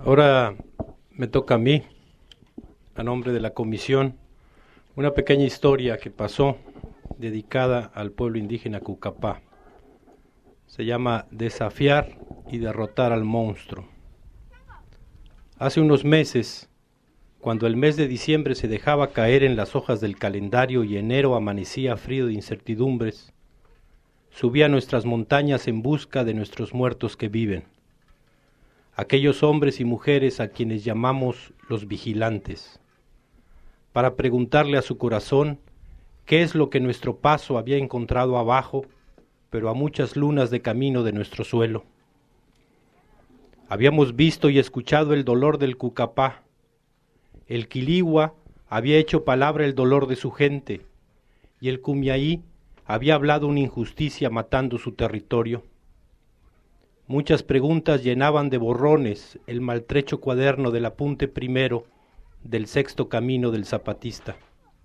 Ahora me toca a mí, a nombre de la comisión, una pequeña historia que pasó dedicada al pueblo indígena Cucapá. Se llama Desafiar y derrotar al monstruo. Hace unos meses, cuando el mes de diciembre se dejaba caer en las hojas del calendario y enero amanecía frío de incertidumbres, subí a nuestras montañas en busca de nuestros muertos que viven, aquellos hombres y mujeres a quienes llamamos los vigilantes, para preguntarle a su corazón qué es lo que nuestro paso había encontrado abajo, pero a muchas lunas de camino de nuestro suelo. Habíamos visto y escuchado el dolor del Cucapá. El Quiligua había hecho palabra el dolor de su gente, y el Cumiaí había hablado una injusticia matando su territorio. Muchas preguntas llenaban de borrones el maltrecho cuaderno del apunte primero del sexto camino del zapatista.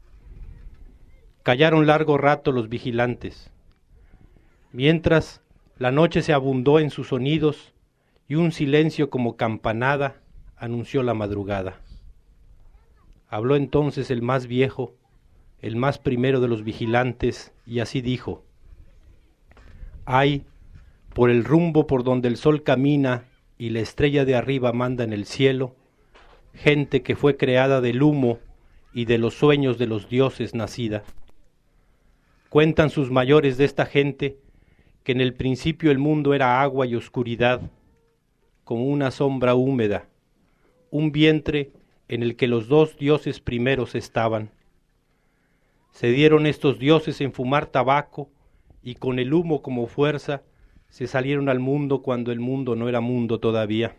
Callaron largo rato los vigilantes, mientras la noche se abundó en sus sonidos y un silencio como campanada anunció la madrugada. Habló entonces el más viejo, el más primero de los vigilantes, y así dijo: «Hay, por el rumbo por donde el sol camina y la estrella de arriba manda en el cielo, gente que fue creada del humo y de los sueños de los dioses nacida. Cuentan sus mayores de esta gente que en el principio el mundo era agua y oscuridad, como una sombra húmeda, un vientre en el que los dos dioses primeros estaban. Se dieron estos dioses en fumar tabaco y con el humo como fuerza se salieron al mundo cuando el mundo no era mundo todavía.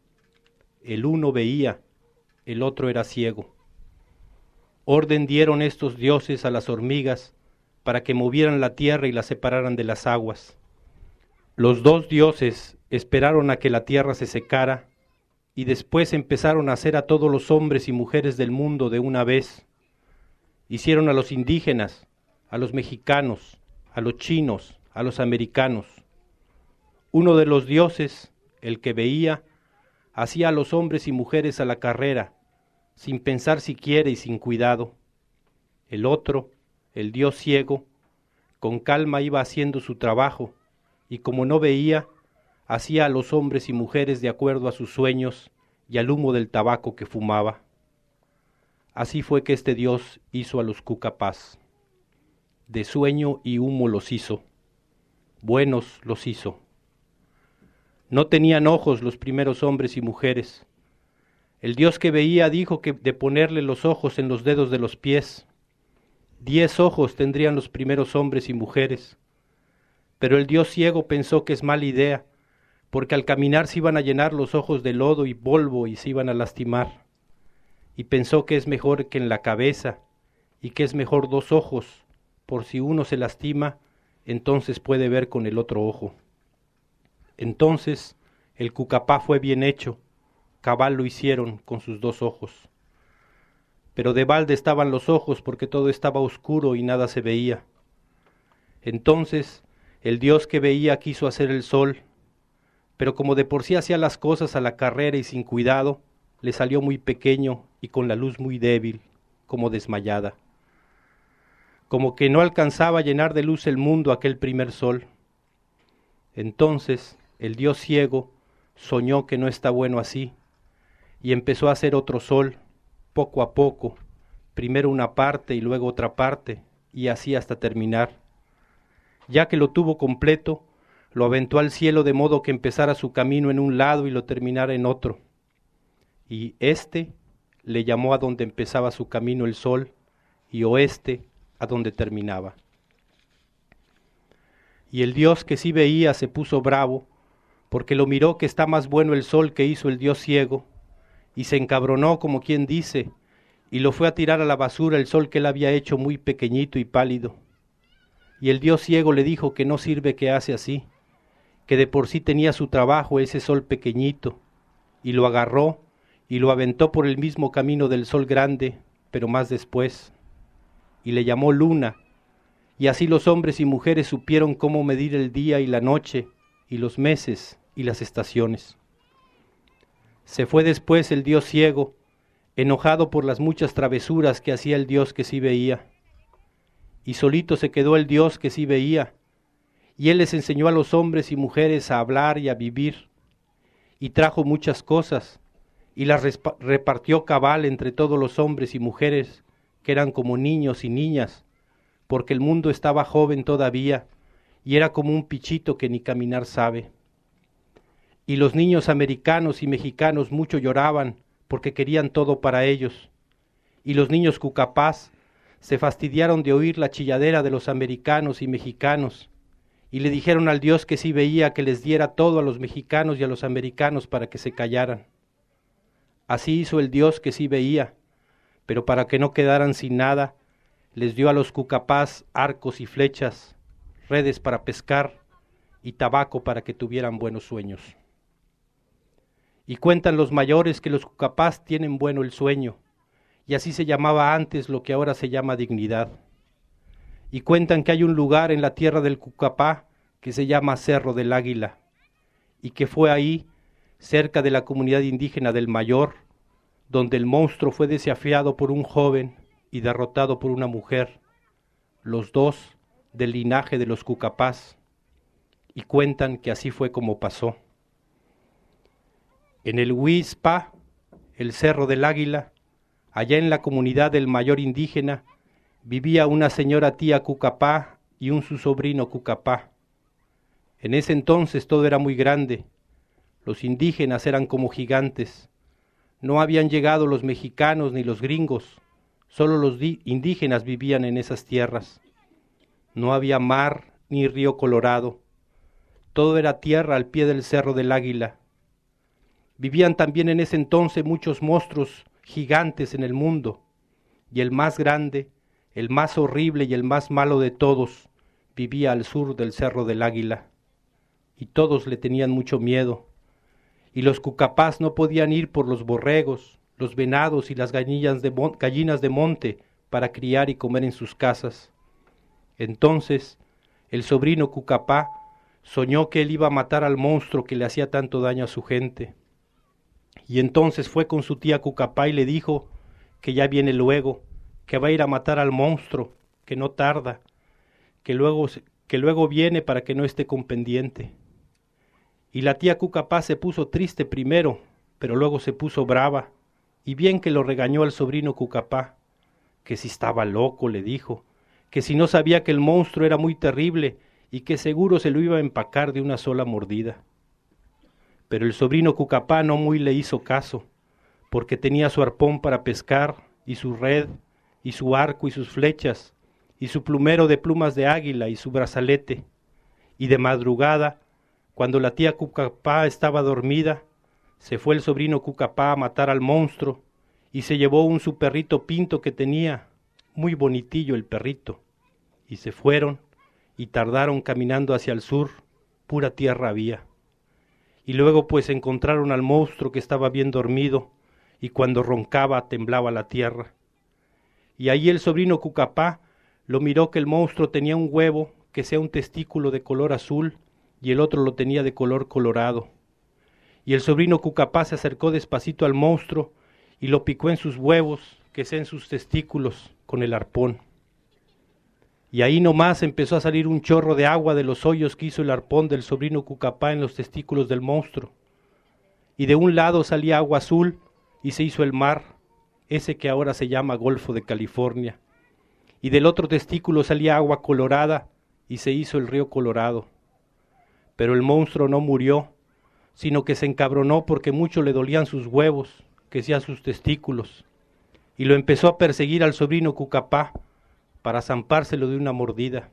El uno veía, el otro era ciego. Orden dieron estos dioses a las hormigas para que movieran la tierra y la separaran de las aguas. Los dos dioses esperaron a que la tierra se secara y después empezaron a hacer a todos los hombres y mujeres del mundo de una vez. Hicieron a los indígenas, a los mexicanos, a los chinos, a los americanos. Uno de los dioses, el que veía, hacía a los hombres y mujeres a la carrera, sin pensar siquiera y sin cuidado. El otro, el dios ciego, con calma iba haciendo su trabajo, y como no veía, hacía a los hombres y mujeres de acuerdo a sus sueños y al humo del tabaco que fumaba. Así fue que este Dios hizo a los Cucapás. De sueño y humo los hizo. Buenos los hizo. No tenían ojos los primeros hombres y mujeres. El Dios que veía dijo que de ponerle los ojos en los dedos de los pies. 10 ojos tendrían los primeros hombres y mujeres. Pero el Dios ciego pensó que es mala idea, porque al caminar se iban a llenar los ojos de lodo y polvo y se iban a lastimar. Y pensó que es mejor que en la cabeza, y que es mejor 2 ojos, por si uno se lastima, entonces puede ver con el otro ojo. Entonces el Cucapá fue bien hecho, cabal lo hicieron con sus 2 ojos. Pero de balde estaban los ojos porque todo estaba oscuro y nada se veía. Entonces el Dios que veía quiso hacer el sol, pero como de por sí hacía las cosas a la carrera y sin cuidado, le salió muy pequeño y con la luz muy débil, como desmayada. Como que no alcanzaba a llenar de luz el mundo aquel primer sol. Entonces el Dios ciego soñó que no está bueno así, y empezó a hacer otro sol, poco a poco, primero una parte y luego otra parte, y así hasta terminar. Ya que lo tuvo completo, lo aventó al cielo de modo que empezara su camino en un lado y lo terminara en otro. Y este le llamó a donde empezaba su camino el sol, y oeste a donde terminaba. Y el Dios que sí veía se puso bravo, porque lo miró que está más bueno el sol que hizo el Dios ciego, y se encabronó como quien dice, y lo fue a tirar a la basura el sol que él había hecho muy pequeñito y pálido. Y el Dios ciego le dijo que no sirve que hace así, que de por sí tenía su trabajo ese sol pequeñito, y lo agarró y lo aventó por el mismo camino del sol grande, pero más después, y le llamó luna, y así los hombres y mujeres supieron cómo medir el día y la noche, y los meses y las estaciones. Se fue después el Dios ciego, enojado por las muchas travesuras que hacía el Dios que sí veía. Y solito se quedó el Dios que sí veía, y él les enseñó a los hombres y mujeres a hablar y a vivir, y trajo muchas cosas, y las repartió cabal entre todos los hombres y mujeres, que eran como niños y niñas, porque el mundo estaba joven todavía, y era como un pichito que ni caminar sabe. Y los niños americanos y mexicanos mucho lloraban, porque querían todo para ellos. Y los niños cucapás se fastidiaron de oír la chilladera de los americanos y mexicanos, y le dijeron al Dios que sí veía que les diera todo a los mexicanos y a los americanos para que se callaran. Así hizo el Dios que sí veía, pero para que no quedaran sin nada, les dio a los cucapás arcos y flechas, redes para pescar y tabaco para que tuvieran buenos sueños. Y cuentan los mayores que los cucapás tienen bueno el sueño, y así se llamaba antes lo que ahora se llama dignidad. Y cuentan que hay un lugar en la tierra del Cucapá que se llama Cerro del Águila, y que fue ahí, cerca de la comunidad indígena del Mayor, donde el monstruo fue desafiado por un joven y derrotado por una mujer, los dos del linaje de los Cucapás, y cuentan que así fue como pasó. En el Huizpa, el Cerro del Águila, allá en la comunidad del Mayor indígena, vivía una señora tía Cucapá y su sobrino Cucapá. En ese entonces todo era muy grande, los indígenas eran como gigantes, no habían llegado los mexicanos ni los gringos, solo los indígenas vivían en esas tierras. No había mar ni río Colorado, todo era tierra al pie del Cerro del Águila. Vivían también en ese entonces muchos monstruos gigantes en el mundo, y el más grande, el más horrible y el más malo de todos, vivía al sur del Cerro del Águila, y todos le tenían mucho miedo, y los cucapás no podían ir por los borregos, los venados y las gallinas de monte para criar y comer en sus casas. Entonces, el sobrino Cucapá soñó que él iba a matar al monstruo que le hacía tanto daño a su gente. Y entonces fue con su tía Cucapá y le dijo que ya viene luego, que va a ir a matar al monstruo, que no tarda, que luego viene para que no esté con pendiente. Y la tía Cucapá se puso triste primero, pero luego se puso brava, y bien que lo regañó al sobrino Cucapá, que si estaba loco, le dijo, que si no sabía que el monstruo era muy terrible y que seguro se lo iba a empacar de una sola mordida. Pero el sobrino Cucapá no muy le hizo caso, porque tenía su arpón para pescar, y su red, y su arco y sus flechas, y su plumero de plumas de águila y su brazalete. Y de madrugada, cuando la tía Cucapá estaba dormida, se fue el sobrino Cucapá a matar al monstruo, y se llevó su perrito Pinto que tenía, muy bonitillo el perrito, y se fueron, y tardaron caminando hacia el sur, pura tierra había. Y luego pues encontraron al monstruo que estaba bien dormido, y cuando roncaba temblaba la tierra. Y ahí el sobrino Cucapá lo miró que el monstruo tenía un huevo que sea un testículo de color azul, y el otro lo tenía de color colorado. Y el sobrino Cucapá se acercó despacito al monstruo, y lo picó en sus huevos, que sea en sus testículos, con el arpón. Y ahí nomás empezó a salir un chorro de agua de los hoyos que hizo el arpón del sobrino Cucapá en los testículos del monstruo. Y de un lado salía agua azul y se hizo el mar, ese que ahora se llama Golfo de California. Y del otro testículo salía agua colorada y se hizo el río Colorado. Pero el monstruo no murió, sino que se encabronó porque mucho le dolían sus huevos, que sean sus testículos, y lo empezó a perseguir al sobrino Cucapá, para zampárselo de una mordida.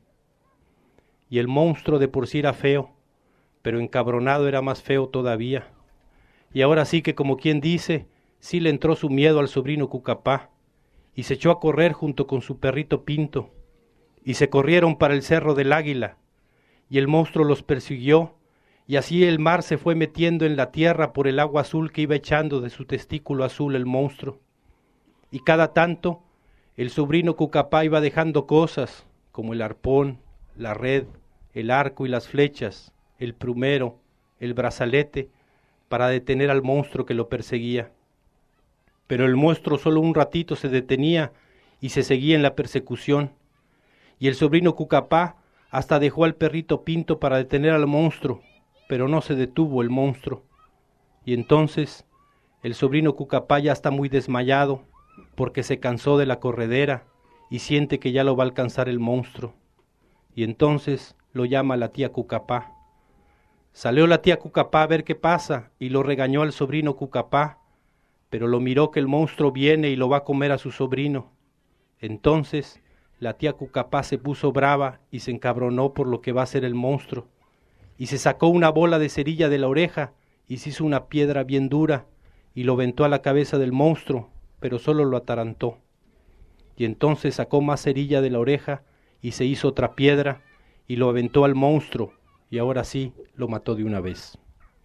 Y el monstruo de por sí era feo, pero encabronado era más feo todavía. Y ahora sí que, como quien dice, sí le entró su miedo al sobrino Cucapá, y se echó a correr junto con su perrito Pinto, y se corrieron para el Cerro del Águila, y el monstruo los persiguió, y así el mar se fue metiendo en la tierra por el agua azul que iba echando de su testículo azul el monstruo. Y cada tanto el sobrino Cucapá iba dejando cosas, como el arpón, la red, el arco y las flechas, el plumero, el brazalete, para detener al monstruo que lo perseguía. Pero el monstruo solo un ratito se detenía y se seguía en la persecución. Y el sobrino Cucapá hasta dejó al perrito Pinto para detener al monstruo, pero no se detuvo el monstruo. Y entonces el sobrino Cucapá ya está muy desmayado, porque se cansó de la corredera y siente que ya lo va a alcanzar el monstruo. Y entonces lo llama la tía Cucapá. Salió la tía Cucapá a ver qué pasa y lo regañó al sobrino Cucapá, pero lo miró que el monstruo viene y lo va a comer a su sobrino. Entonces la tía Cucapá se puso brava y se encabronó por lo que va a hacer el monstruo, y se sacó una bola de cerilla de la oreja y se hizo una piedra bien dura y lo aventó a la cabeza del monstruo, pero solo lo atarantó. Y entonces sacó más cerilla de la oreja y se hizo otra piedra y lo aventó al monstruo, y ahora sí lo mató de una vez.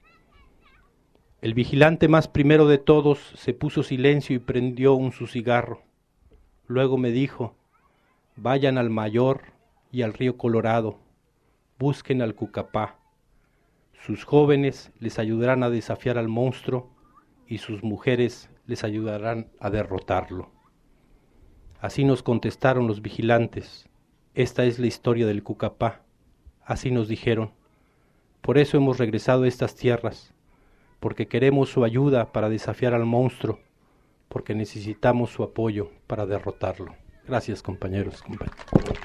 El vigilante más primero de todos se puso silencio y prendió su cigarro. Luego me dijo: vayan al Mayor y al río Colorado, busquen al Cucapá. Sus jóvenes les ayudarán a desafiar al monstruo y sus mujeres les ayudarán a derrotarlo. Así nos contestaron los vigilantes: esta es la historia del Cucapá. Así nos dijeron. Por eso hemos regresado a estas tierras, porque queremos su ayuda para desafiar al monstruo, porque necesitamos su apoyo para derrotarlo. Gracias, compañeros, compañeras.